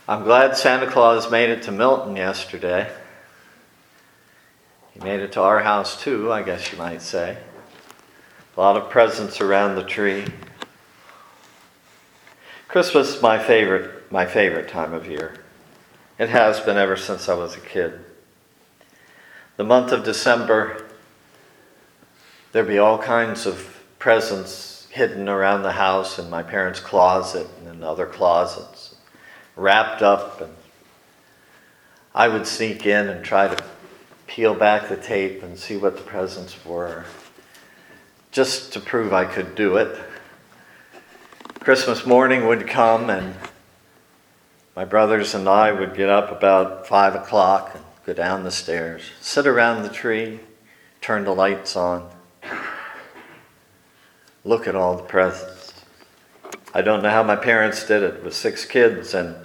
I'm glad Santa Claus made it to Milton yesterday. He made it to our house too, I guess you might say. A lot of presents around the tree. Christmas is my favorite time of year. It has been ever since I was a kid. The month of December, there'd be all kinds of presents hidden around the house in my parents' closet and in other closets, wrapped up, and I would sneak in and try to peel back the tape and see what the presents were, just to prove I could do it. Christmas morning would come and my brothers and I would get up about 5 o'clock and go down the stairs, sit around the tree, turn the lights on, look at all the presents. I don't know how my parents did it with 6 kids, and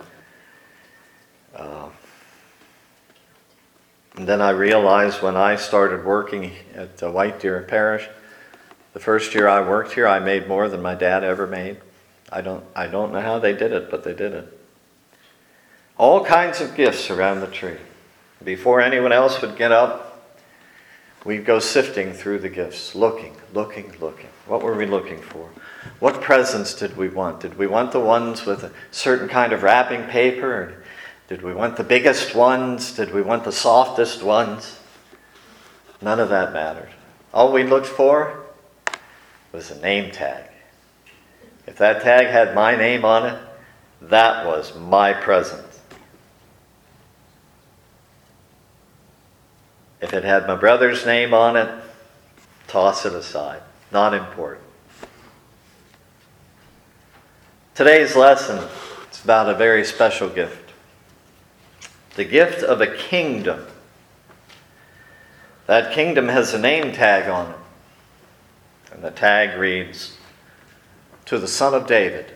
then I realized when I started working at White Deer Parish, the first year I worked here, I made more than my dad ever made. I don't know how they did it, but they did it. All kinds of gifts around the tree. Before anyone else would get up, we'd go sifting through the gifts, looking. What were we looking for? What presents did we want? Did we want the ones with a certain kind of wrapping paper? Or did we want the biggest ones? Did we want the softest ones? None of that mattered. All we looked for was a name tag. If that tag had my name on it, that was my present. If it had my brother's name on it, toss it aside. Not important. Today's lesson is about a very special gift. The gift of a kingdom. That kingdom has a name tag on it. And the tag reads, "To the Son of David."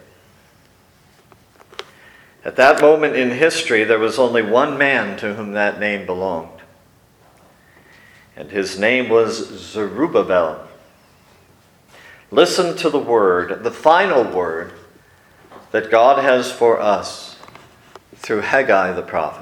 At that moment in history, there was only one man to whom that name belonged. And his name was Zerubbabel. Listen to the word, the final word that God has for us through Haggai the prophet.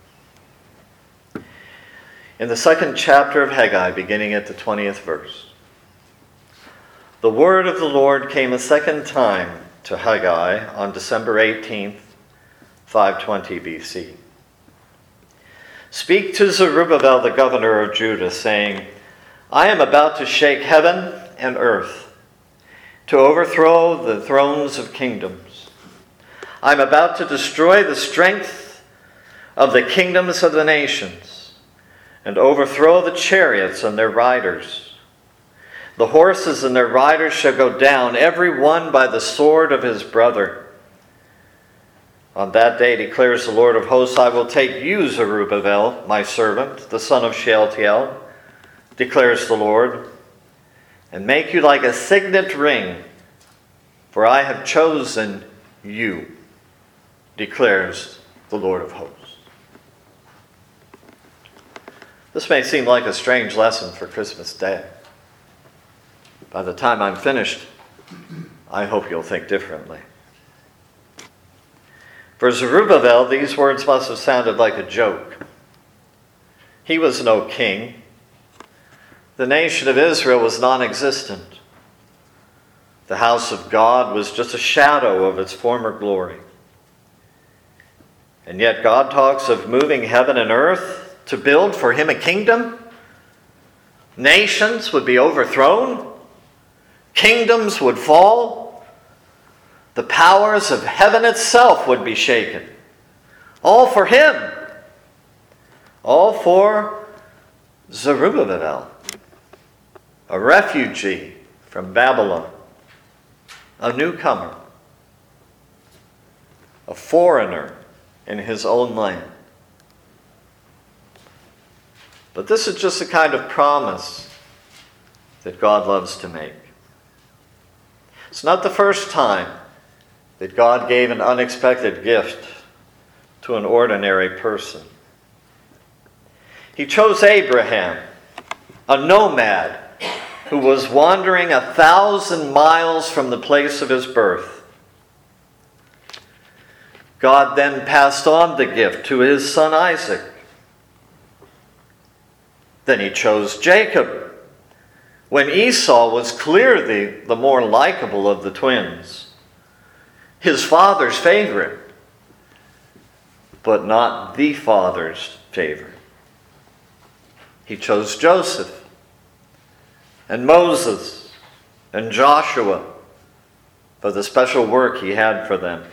In the 2nd chapter of Haggai, beginning at the 20th verse, the word of the Lord came a second time to Haggai on December 18th, 520 BC. "Speak to Zerubbabel, the governor of Judah, saying, I am about to shake heaven and earth, to overthrow the thrones of kingdoms. I am about to destroy the strength of the kingdoms of the nations, and overthrow the chariots and their riders. The horses and their riders shall go down, every one by the sword of his brother. On that day, declares the Lord of hosts, I will take you, Zerubbabel, my servant, the son of Shealtiel, declares the Lord, and make you like a signet ring, for I have chosen you, declares the Lord of hosts." This may seem like a strange lesson for Christmas Day. By the time I'm finished, I hope you'll think differently. For Zerubbabel, these words must have sounded like a joke. He was no king. The nation of Israel was non-existent. The house of God was just a shadow of its former glory. And yet God talks of moving heaven and earth to build for him a kingdom. Nations would be overthrown. Kingdoms would fall. The powers of heaven itself would be shaken. All for him. All for Zerubbabel, a refugee from Babylon, a newcomer, a foreigner in his own land. But this is just the kind of promise that God loves to make. It's not the first time that God gave an unexpected gift to an ordinary person. He chose Abraham, a nomad who was wandering 1,000 miles from the place of his birth. God then passed on the gift to his son Isaac. Then he chose Jacob, when Esau was clearly the more likable of the twins, his father's favorite, but not the father's favorite. He chose Joseph and Moses and Joshua for the special work he had for them.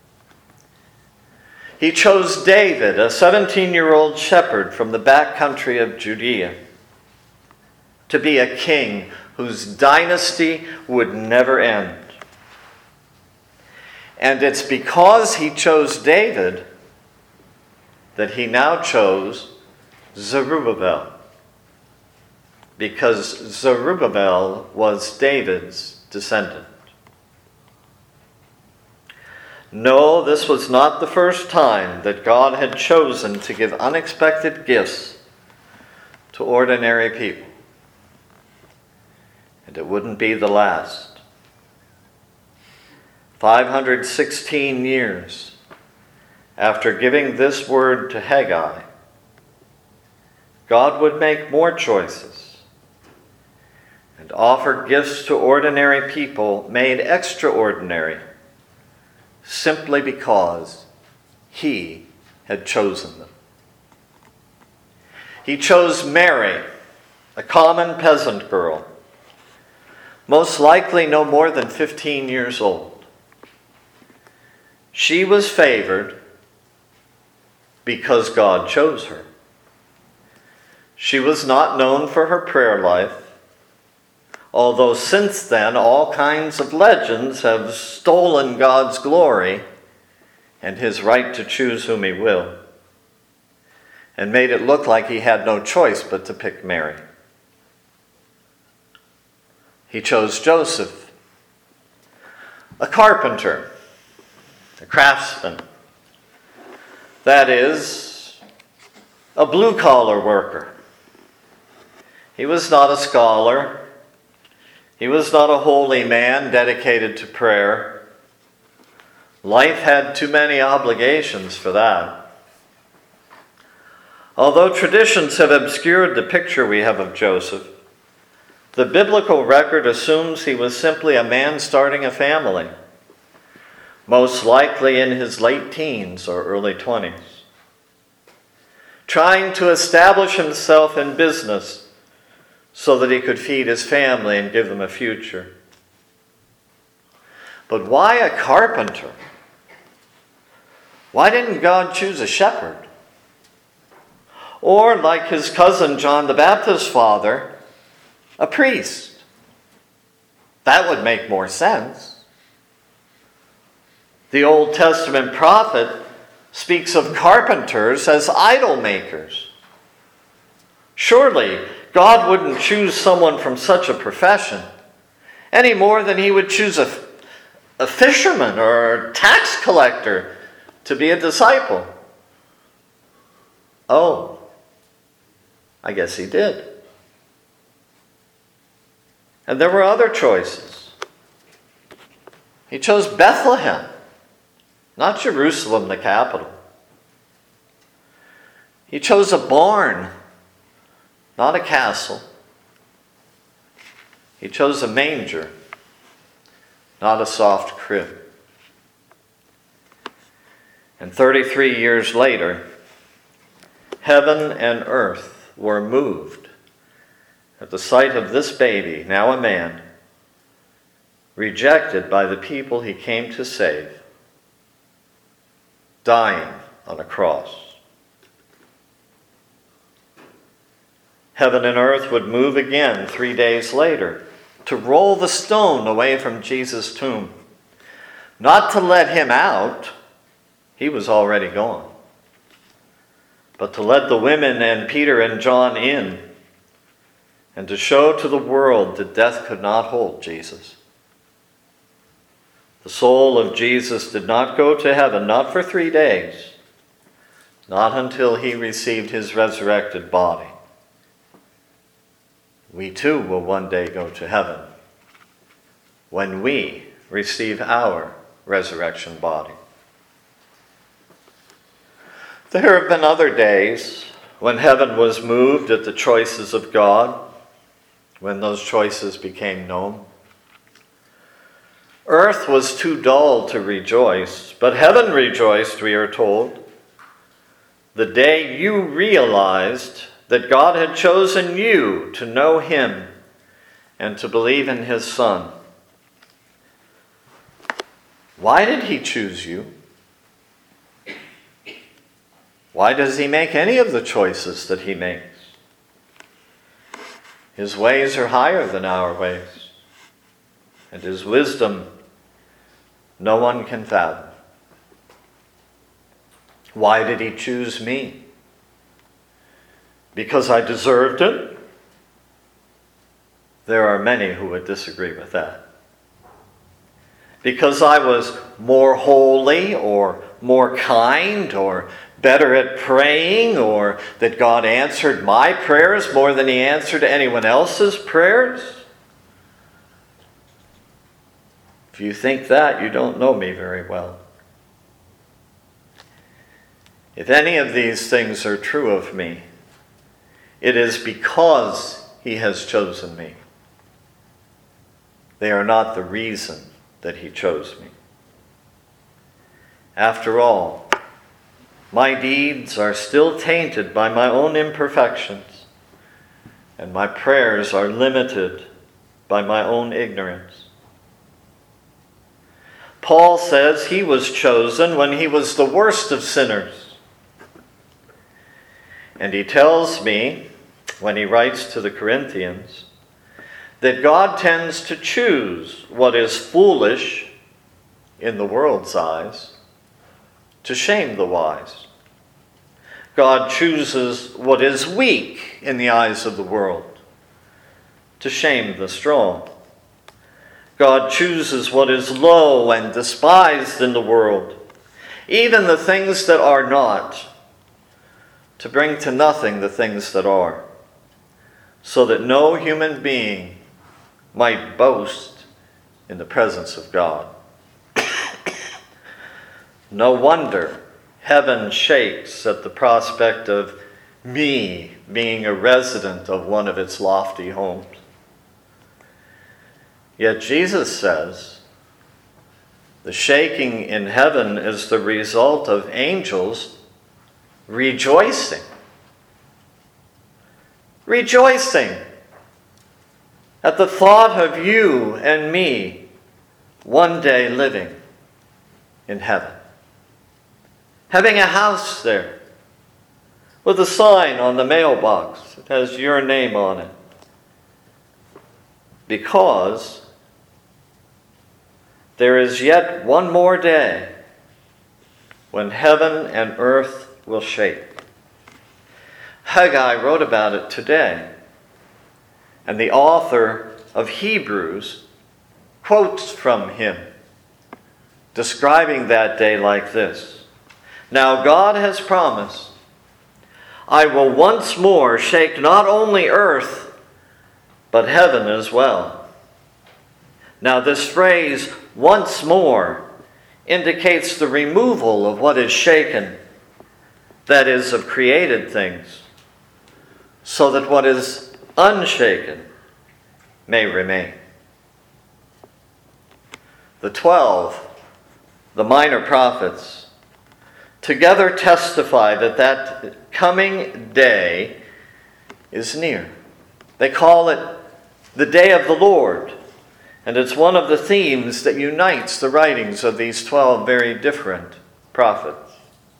He chose David, a 17-year-old shepherd from the back country of Judea, to be a king whose dynasty would never end. And it's because he chose David that he now chose Zerubbabel, because Zerubbabel was David's descendant. No, this was not the first time that God had chosen to give unexpected gifts to ordinary people. And it wouldn't be the last. 516 years after giving this word to Haggai, God would make more choices and offer gifts to ordinary people made extraordinary simply because he had chosen them. He chose Mary, a common peasant girl, most likely no more than 15 years old. She was favored because God chose her. She was not known for her prayer life, although since then all kinds of legends have stolen God's glory and his right to choose whom he will, and made it look like he had no choice but to pick Mary. He chose Joseph, a carpenter, a craftsman, that is, a blue-collar worker. He was not a scholar. He was not a holy man dedicated to prayer. Life had too many obligations for that. Although traditions have obscured the picture we have of Joseph, the biblical record assumes he was simply a man starting a family, most likely in his late teens or early 20s, trying to establish himself in business so that he could feed his family and give them a future. But why a carpenter? Why didn't God choose a shepherd? Or, like his cousin John the Baptist's father, a priest? That would make more sense. The Old Testament prophet speaks of carpenters as idol makers. Surely, God wouldn't choose someone from such a profession any more than he would choose a fisherman or a tax collector to be a disciple. Oh, I guess he did. And there were other choices. He chose Bethlehem, not Jerusalem, the capital. He chose a barn, not a castle. He chose a manger, not a soft crib. And 33 years later, heaven and earth were moved at the sight of this baby, now a man, rejected by the people he came to save, dying on a cross. Heaven and earth would move again 3 days later to roll the stone away from Jesus' tomb. Not to let him out, he was already gone, but to let the women and Peter and John in and to show to the world that death could not hold Jesus. The soul of Jesus did not go to heaven, not for 3 days, not until he received his resurrected body. We too will one day go to heaven when we receive our resurrection body. There have been other days when heaven was moved at the choices of God, when those choices became known. Earth was too dull to rejoice, but heaven rejoiced, we are told, the day you realized that God had chosen you to know him and to believe in his Son. Why did he choose you? Why does he make any of the choices that he makes? His ways are higher than our ways, and his wisdom no one can fathom. Why did he choose me? Because I deserved it? There are many who would disagree with that. Because I was more holy or more kind or better at praying, or that God answered my prayers more than he answered anyone else's prayers? If you think that, you don't know me very well. If any of these things are true of me, it is because he has chosen me. They are not the reason that he chose me. After all, my deeds are still tainted by my own imperfections, and my prayers are limited by my own ignorance. Paul says he was chosen when he was the worst of sinners. And he tells me, when he writes to the Corinthians, that God tends to choose what is foolish in the world's eyes to shame the wise. God chooses what is weak in the eyes of the world to shame the strong. God chooses what is low and despised in the world, even the things that are not, to bring to nothing the things that are, so that no human being might boast in the presence of God. No wonder heaven shakes at the prospect of me being a resident of one of its lofty homes. Yet Jesus says the shaking in heaven is the result of angels rejoicing. Rejoicing at the thought of you and me one day living in heaven. Having a house there with a sign on the mailbox that has your name on it. Because there is yet one more day when heaven and earth will shake. Haggai wrote about it today, and the author of Hebrews quotes from him, describing that day like this. Now God has promised, I will once more shake not only earth, but heaven as well. Now this phrase, once more, indicates the removal of what is shaken, that is, of created things, so that what is unshaken may remain. The 12, the minor prophets, together testify that that coming day is near. They call it the day of the Lord, and it's one of the themes that unites the writings of these 12 very different prophets.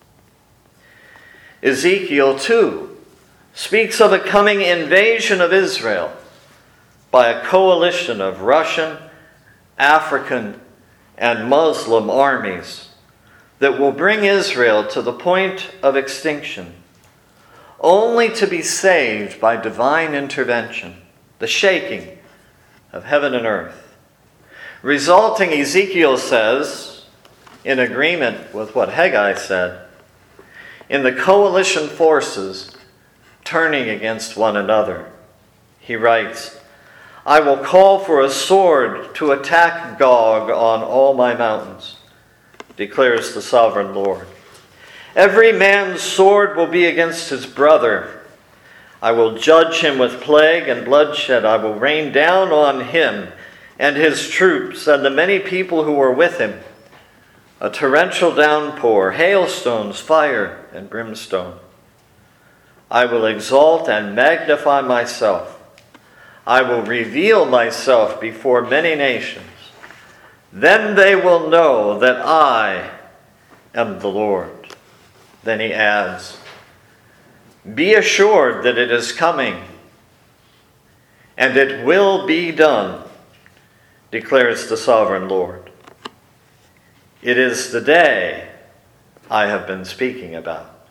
Ezekiel, too, speaks of a coming invasion of Israel by a coalition of Russian, African, and Muslim armies that will bring Israel to the point of extinction, only to be saved by divine intervention, the shaking of heaven and earth. Resulting, Ezekiel says, in agreement with what Haggai said, in the coalition forces turning against one another. He writes, I will call for a sword to attack Gog on all my mountains, declares the sovereign Lord. Every man's sword will be against his brother. I will judge him with plague and bloodshed. I will rain down on him and his troops and the many people who were with him a torrential downpour, hailstones, fire, and brimstone. I will exalt and magnify myself. I will reveal myself before many nations. Then they will know that I am the Lord. Then he adds, be assured that it is coming, and it will be done, declares the sovereign Lord. It is the day I have been speaking about.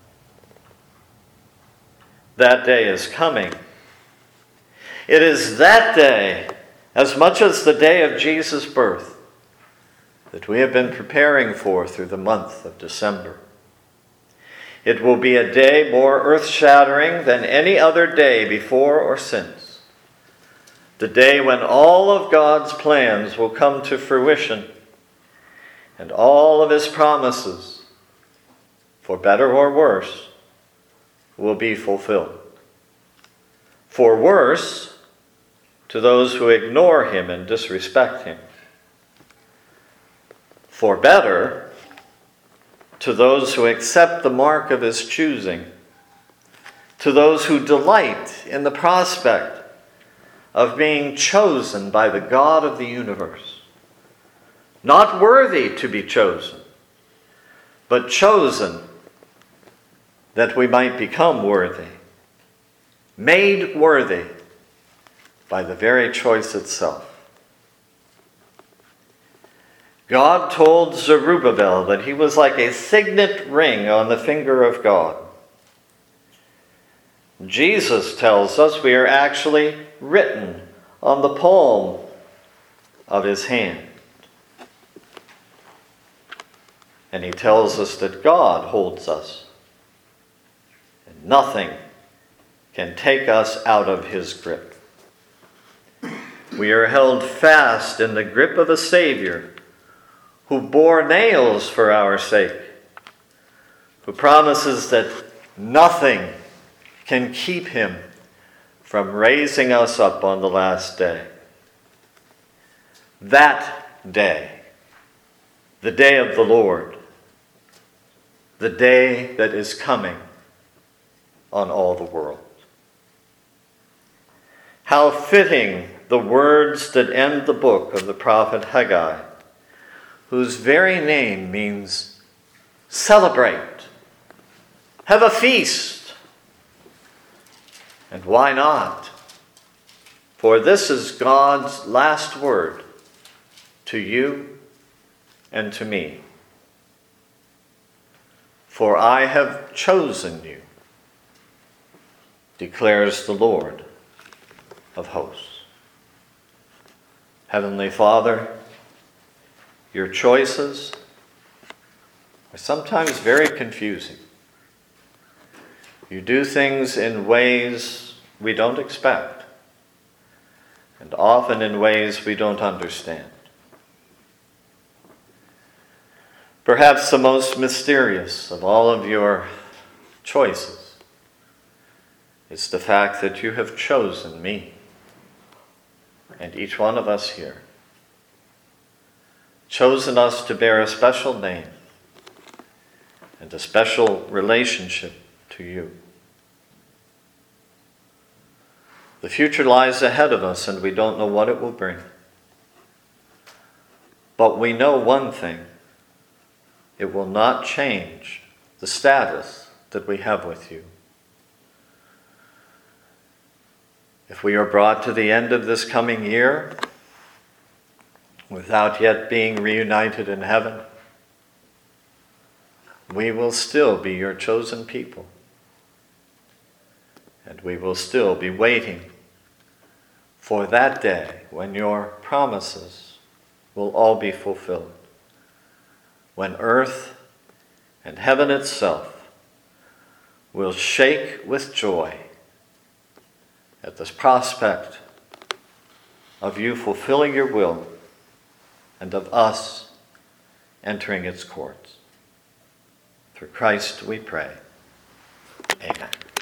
That day is coming. It is that day, as much as the day of Jesus' birth, that we have been preparing for through the month of December. It will be a day more earth-shattering than any other day before or since. The day when all of God's plans will come to fruition and all of his promises, for better or worse, will be fulfilled. For worse, to those who ignore him and disrespect him. For better, to those who accept the mark of his choosing. To those who delight in the prospect of being chosen by the God of the universe. Not worthy to be chosen, but chosen that we might become worthy. Made worthy by the very choice itself. God told Zerubbabel that he was like a signet ring on the finger of God. Jesus tells us we are actually written on the palm of his hand. And he tells us that God holds us, and nothing can take us out of his grip. We are held fast in the grip of a Savior who bore nails for our sake, who promises that nothing can keep him from raising us up on the last day. That day, the day of the Lord, the day that is coming on all the world. How fitting the words that end the book of the prophet Haggai, whose very name means celebrate, have a feast. And why not? For this is God's last word to you and to me. For I have chosen you, declares the Lord of hosts. Heavenly Father, your choices are sometimes very confusing. You do things in ways we don't expect, and often in ways we don't understand. Perhaps the most mysterious of all of your choices is the fact that you have chosen me and each one of us here. Chosen us to bear a special name and a special relationship to you. The future lies ahead of us and we don't know what it will bring. But we know one thing. It will not change the status that we have with you. If we are brought to the end of this coming year without yet being reunited in heaven, we will still be your chosen people. And we will still be waiting for that day when your promises will all be fulfilled. When earth and heaven itself will shake with joy at this prospect of you fulfilling your will and of us entering its courts. Through Christ we pray. Amen.